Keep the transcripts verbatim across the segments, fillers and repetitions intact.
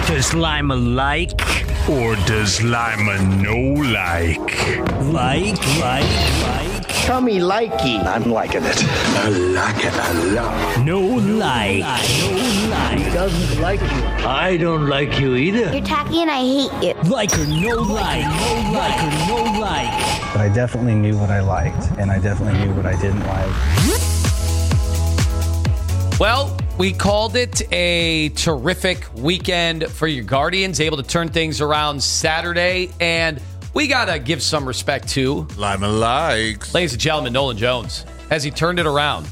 Does Lima like or does Lima no like? Like, like, like. Tell me likey. I'm liking it. I like it a lot. No like. No like. He doesn't like you. I don't like you either. You're tacky and I hate you. Like or no like. No like or no like. But I definitely knew what I liked, and I definitely knew what I didn't like. Well, we called it a terrific weekend for your Guardians, able to turn things around Saturday, and we got to give some respect to Lima likes. Ladies and gentlemen, Nolan Jones, as he turned it around.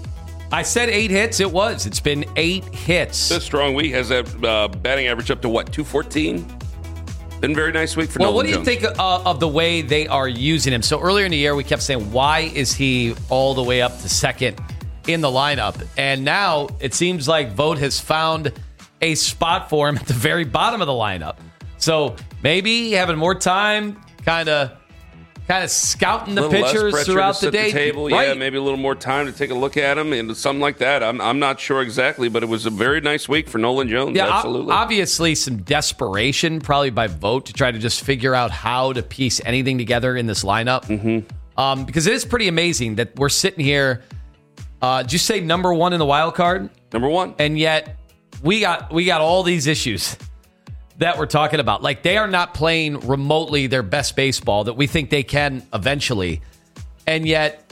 I said eight hits. It was. It's been eight hits. This strong week has that uh, batting average up to what, two fourteen? Been a very nice week for well, Nolan what do you Jones. think uh, of the way they are using him? So earlier in the year, we kept saying, why is he all the way up to second in the lineup? And now it seems like Vogt has found a spot for him at the very bottom of the lineup. So maybe having more time, kind of kind of scouting the pitchers throughout the day. The table. Right. Yeah, maybe a little more time to take a look at him and something like that. I'm I'm not sure exactly, but it was a very nice week for Nolan Jones. Yeah, absolutely. Obviously, some desperation probably by Vogt to try to just figure out how to piece anything together in this lineup. Mm-hmm. Um, because it is pretty amazing that we're sitting here. Uh, did you say number one in the wild card? Number one, and yet we got we got all these issues that we're talking about. Like, they are not playing remotely their best baseball that we think they can eventually. And yet,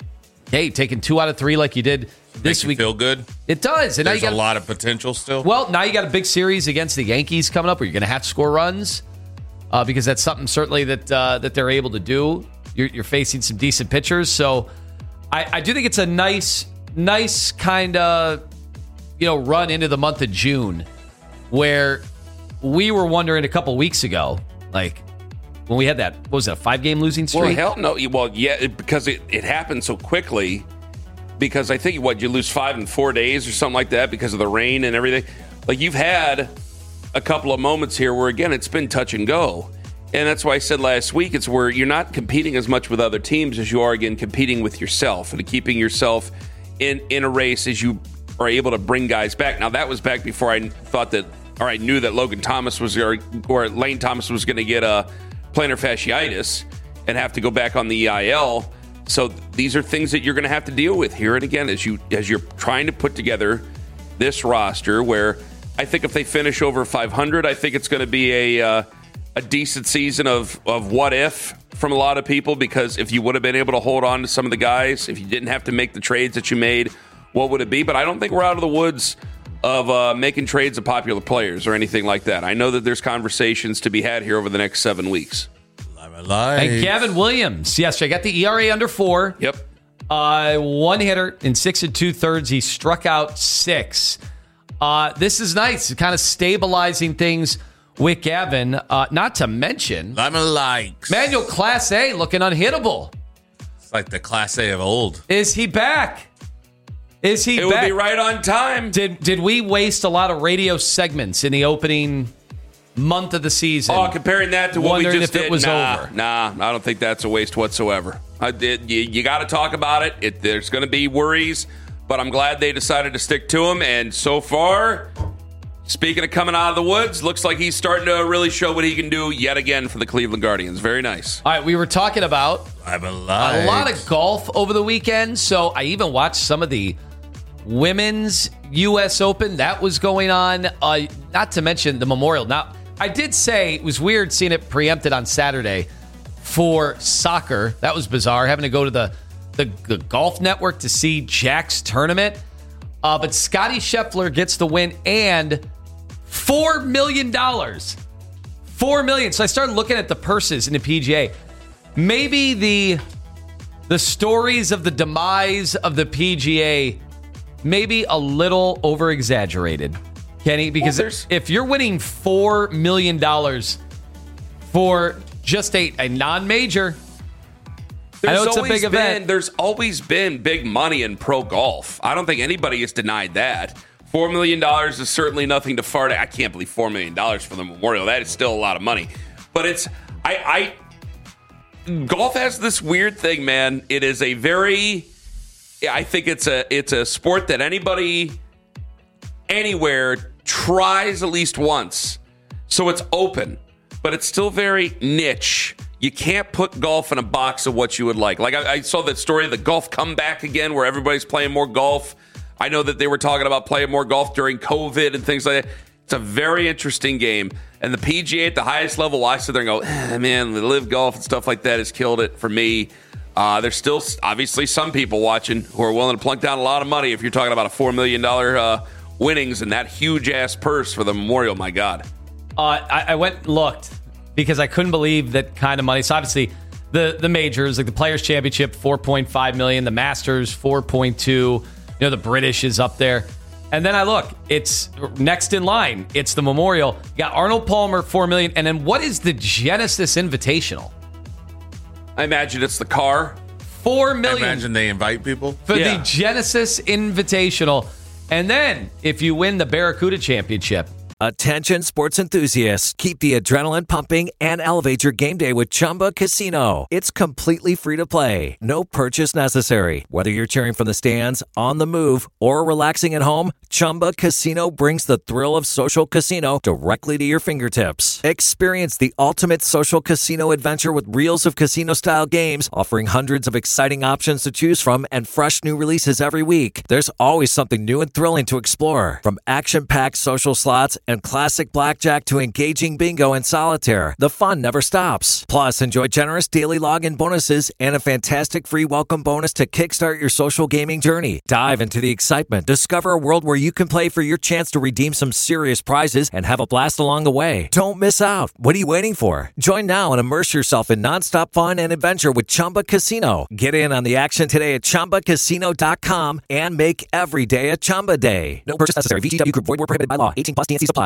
hey, taking two out of three like you did this Makes week. You feel good? It does. And There's now you got a lot of potential still. Well, now you got a big series against the Yankees coming up where you're going to have to score runs uh, because that's something certainly that uh, that they're able to do. You're, you're facing some decent pitchers. So I, I do think it's a nice, nice kind of, you know, run into the month of June where we were wondering a couple weeks ago, like when we had that, what was that, five-game losing streak? Well, hell no. Well, yeah, it, because it, it happened so quickly. Because I think, what, you lose five in four days or something like that because of the rain and everything. Like, you've had a couple of moments here where, again, it's been touch and go. And that's why I said last week, it's where you're not competing as much with other teams as you are, again, competing with yourself and keeping yourself in, in a race as you are able to bring guys back. Now, that was back before I thought that, or I knew that Logan Thomas was, or, or Lane Thomas was going to get a plantar fasciitis and have to go back on the E I L. So these are things that you're going to have to deal with here and again as you as you're trying to put together this roster. Where I think if they finish over five hundred, I think it's going to be a uh, a decent season of of what if from a lot of people. Because if you would have been able to hold on to some of the guys, if you didn't have to make the trades that you made, what would it be? But I don't think we're out of the woods of uh, making trades of popular players or anything like that. I know that there's conversations to be had here over the next seven weeks. And Gavin Williams, yesterday got the E R A under four. Yep. Uh, one hitter in six and two thirds. He struck out six. Uh, this is nice. Kind of stabilizing things with Gavin. Uh, not to mention, Lima likes. Manuel Class A looking unhittable. It's like the Class A of old. Is he back? Is he it back? It would be right on time. Did did we waste a lot of radio segments in the opening month of the season? Oh, comparing that to what we just if did, it was nah, over. Nah, I don't think that's a waste whatsoever. I did. You, you got to talk about it. it there's going to be worries, but I'm glad they decided to stick to him. And so far, speaking of coming out of the woods, looks like he's starting to really show what he can do yet again for the Cleveland Guardians. Very nice. All right, we were talking about I'm a lot of golf over the weekend, so I even watched some of the women's U S Open that was going on. Uh, not to mention the Memorial. Now, I did say it was weird seeing it preempted on Saturday for soccer. That was bizarre, having to go to the, the, the Golf Network to see Jack's tournament. Uh, but Scottie Scheffler gets the win and four million dollars. four million dollars. So I started looking at the purses in the P G A. Maybe the, the stories of the demise of the P G A maybe a little over-exaggerated, Kenny, because well, if you're winning four million dollars for just a, a non-major, I know it's a big been, event. There's always been big money in pro golf. I don't think anybody has denied that. four million dollars is certainly nothing to fart at. I can't believe four million dollars for the Memorial. That is still a lot of money. But it's, I, I, golf has this weird thing, man. It is a very, I think it's a, it's a sport that anybody, anywhere tries at least once. So it's open, but it's still very niche. You can't put golf in a box of what you would like. Like I, I saw that story of the golf comeback again, where everybody's playing more golf. I know that they were talking about playing more golf during COVID and things like that. It's a very interesting game. And the P G A at the highest level, I sit there and go, eh, man, the live golf and stuff like that has killed it for me. Uh, there's still obviously some people watching who are willing to plunk down a lot of money if you're talking about a four million dollars uh, winnings and that huge-ass purse for the Memorial. My God. Uh, I, I went and looked because I couldn't believe that kind of money. So obviously the, the majors, like the Players' Championship, four point five million dollars, the Masters, four point two. You know, the British is up there. And then I look, it's next in line. It's the Memorial. You got Arnold Palmer, four million dollars. And then what is the Genesis Invitational? I imagine it's the car. four million I dollars imagine they invite people. for Yeah. the Genesis Invitational. And then if you win the Barracuda Championship, Attention sports enthusiasts, keep the adrenaline pumping and elevate your game day with Chumba Casino. It's completely free to play. No purchase necessary. Whether you're cheering from the stands, on the move, or relaxing at home, Chumba Casino brings the thrill of social casino directly to your fingertips. Experience the ultimate social casino adventure with reels of casino-style games, offering hundreds of exciting options to choose from and fresh new releases every week. There's always something new and thrilling to explore. From action-packed social slots and classic blackjack to engaging bingo and solitaire, the fun never stops. Plus, enjoy generous daily login bonuses and a fantastic free welcome bonus to kickstart your social gaming journey. Dive into the excitement. Discover a world where you can play for your chance to redeem some serious prizes and have a blast along the way. Don't miss out. What are you waiting for? Join now and immerse yourself in nonstop fun and adventure with Chumba Casino. Get in on the action today at Chumba Casino dot com and make every day a Chumba day. No purchase necessary. V G W Group. Void where prohibited by law. eighteen plus. T N C supply.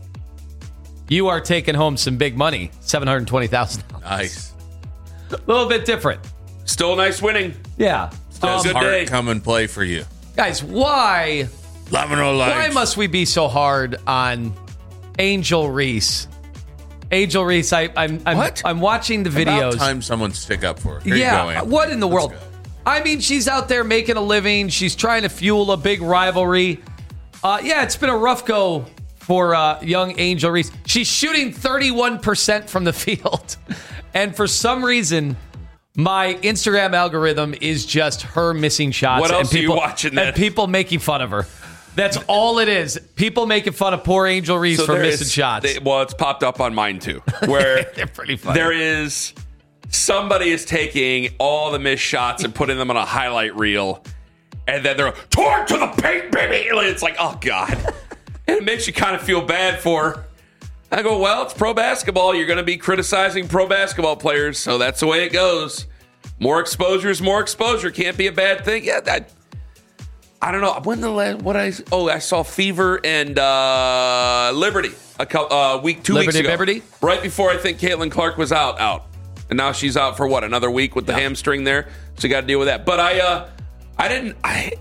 you are taking home some big money, seven hundred twenty thousand dollars. Nice. A little bit different. Still nice winning. Yeah. Still a good Heart day. come and play for you. Guys, why, Love and all why likes. must we be so hard on Angel Reese? Angel Reese, I, I'm I'm, What? I'm watching the videos. About time someone stick up for her. Here yeah, you go, Anthony. what in the Let's world? go. I mean, she's out there making a living. She's trying to fuel a big rivalry. Uh, yeah, it's been a rough go for uh, young Angel Reese. She's shooting thirty-one percent from the field. And for some reason, my Instagram algorithm is just her missing shots. What else and people, are you watching then? And people making fun of her. That's all it is. People making fun of poor Angel Reese So for there missing is- shots. they- well, it's popped up on mine too, where They're pretty funny. there is somebody is taking all the missed shots and putting them on a highlight reel, and then they're torn to the paint, baby. And it's like, oh god, and it makes you kind of feel bad for her. I go, well, it's pro basketball. You're going to be criticizing pro basketball players, so that's the way it goes. More exposure is more exposure. Can't be a bad thing. Yeah, that. I don't know. When the la- what I oh I saw Fever and uh, Liberty a couple, uh, week two Liberty, weeks ago, Liberty? right before I think Caitlin Clark was out out, and now she's out for what, another week with the hamstring there. So you got to deal with that. But I uh, I didn't I.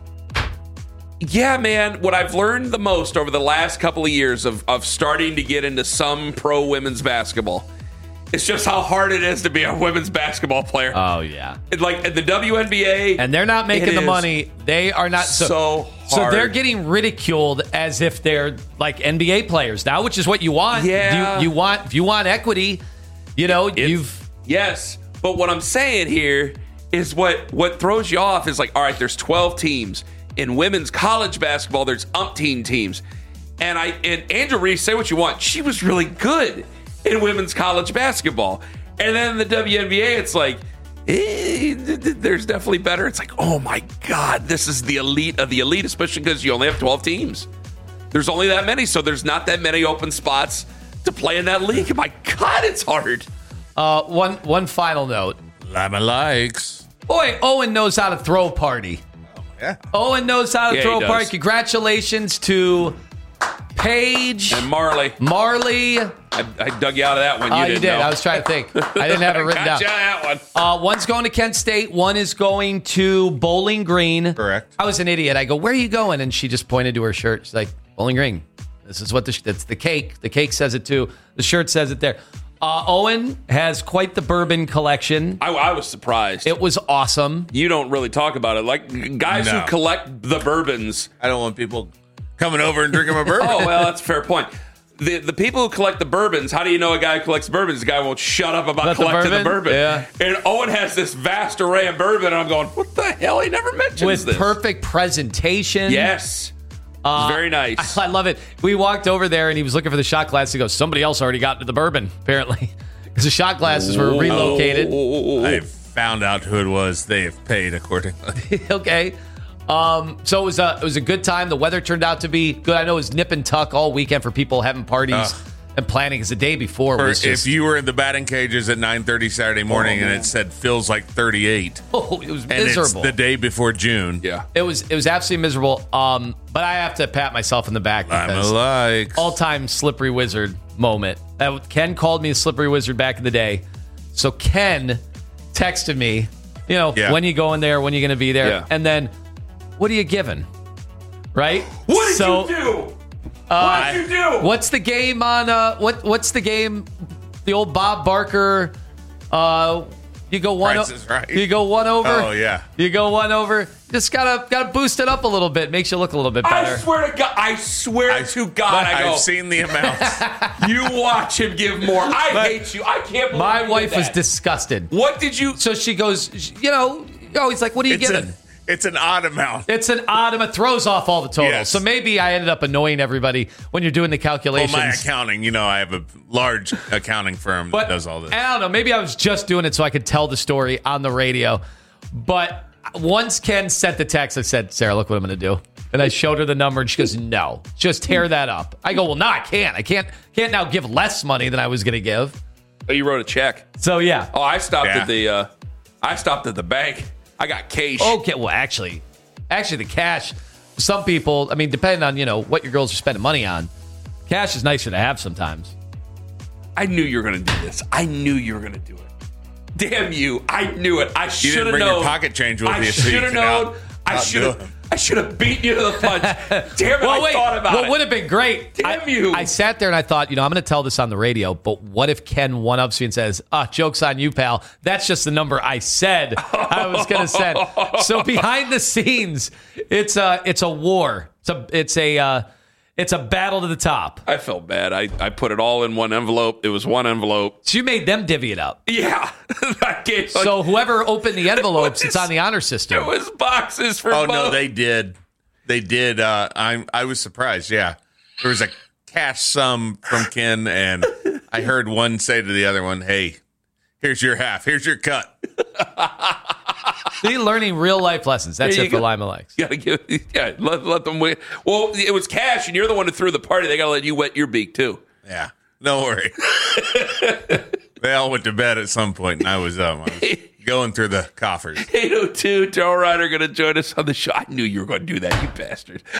Yeah, man, what I've learned the most over the last couple of years of, of starting to get into some pro women's basketball is just how hard it is to be a women's basketball player. oh, yeah. It- like at the W N B A. And they're not making it the is money. They are not. So, so so hard. they're getting ridiculed as if they're like N B A players now, which is what you want. Yeah. You, you want, if you want equity, you know, It's- you've. Yes, but what I'm saying here is what what throws you off is like, all right, there's twelve teams. In women's college basketball, there's umpteen teams. And I and Angel Reese, say what you want, she was really good in women's college basketball. And then in the W N B A, it's like, eh, there's definitely better. It's like, oh my God, this is the elite of the elite, especially because you only have twelve teams. There's only that many, so there's not that many open spots to play in that league. My God, it's hard. Uh, one one final note. Love and likes. Boy, Owen knows how to throw a party. Yeah. Owen knows how to Yeah, throw he a party. does. Congratulations to Paige, And Marley, Marley. I, I dug you out of that one. You Oh, you didn't did. know. I was trying to think. I didn't have it written down. Gotcha that one. Uh, one's going to Kent State. One is going to Bowling Green. Correct. I was an idiot. I go, where are you going? And she just pointed to her shirt. She's like, Bowling Green. This is what the, that's the cake. The cake says it too. The shirt says it there. Uh, Owen has quite the bourbon collection. I, I was surprised. It was awesome. You don't really talk about it. Like guys No. who collect the bourbons. I don't want people coming over and drinking my bourbon. Oh, well, that's a fair point. The the people who collect the bourbons, how do you know a guy who collects bourbons? The guy won't shut up about Not the collecting the bourbon? bourbon. Yeah. And Owen has this vast array of bourbon, and I'm going, what the hell? He never mentions With this. perfect presentation. Yes. Uh, Very nice. I, I love it. We walked over there and he was looking for the shot glass. He goes, somebody else already got to the bourbon, apparently. Because the shot glasses were relocated. I found out who it was. They have paid accordingly. Okay. Um, so it was, a, it was a good time. The weather turned out to be good. I know it was nip and tuck all weekend for people having parties Uh, and planning. Because the day before Or was just... if you were in the batting cages at nine thirty Saturday morning and it said feels like thirty-eight. Oh, it was And miserable. it's the day before June. Yeah. It was it was absolutely miserable. Um, but I have to pat myself in the back I'm because like all-time slippery wizard moment. Uh, Ken called me a slippery wizard back in the day. So Ken texted me, you know, Yeah. when you going there, when you going to be there, Yeah. and then what are you giving? Right? What did so, you do? What did you do? What's the game on? Uh, what What's the game? The old Bob Barker. Uh, you go one. Price is Right. You go one over. Oh, yeah. You go one over. Just gotta gotta boost it up a little bit. Makes you look a little bit better. I swear to God. I swear I- to God. I go, I've seen the amounts. you watch him give more. I hate you. I can't believe My you did wife was that. disgusted. What did you... So she goes, you know, oh, he's like, what are you it's, giving? a, it's an odd amount. It's an odd amount. Throws off all the totals. Yes. So maybe I ended up annoying everybody when you're doing the Well, calculations. my accounting, you know, I have a large accounting firm But that does all this. I don't know. Maybe I was just doing it so I could tell the story on the radio. But once Ken sent the text, I said, Sarah, look what I'm going to do. And I showed her the number, and she goes, no, just tear that up. I go, well, no, I can't. I can't can't now give less money than I was going to give. Oh, you wrote a check. So, yeah. Oh, I stopped Yeah. at the... Uh, I stopped at the bank. I got cash. Okay, well, actually, actually, the cash, some people, I mean, depending on, you know, what your girls are spending money on, cash is nicer to have sometimes. I knew you were going to do this. I knew you were going to do it. Damn you. I knew it. I You should didn't have bring known. your pocket change with I you. so you should have could known. out- I outdo should him. have. I should have beaten you to the punch. Damn it, Well, I wait, thought about what it. would have been great? Damn I, you. I sat there and I thought, you know, I'm going to tell this on the radio, but what if Ken one-ups me and says, ah, joke's on you, pal. That's just the number I said I was going to send. So behind the scenes, it's a, it's a war. It's a, it's a, uh, it's a battle to the top. I felt bad. I, I put it all in one envelope. It was one envelope. So you made them divvy it up. Yeah. I gave, like, So whoever opened the envelopes, It it's was- on the honor system. it was boxes for Oh, both. no, they did. They did. Uh, I I was surprised, yeah. There was a cash sum from Ken, and I heard one say to the other one, hey, here's your half. Here's your cut. See, learning real life lessons. That's There it you for go. Lima Likes. You gotta give, yeah, let, let them win. Well, it was cash, and you're the one who threw the party. They gotta let you wet your beak too. Yeah, don't worry. They all went to bed at some point, and I was up. I was going through the coffers. eight oh two, Joe Ryder going to join us on the show. I knew you were going to do that, you bastard.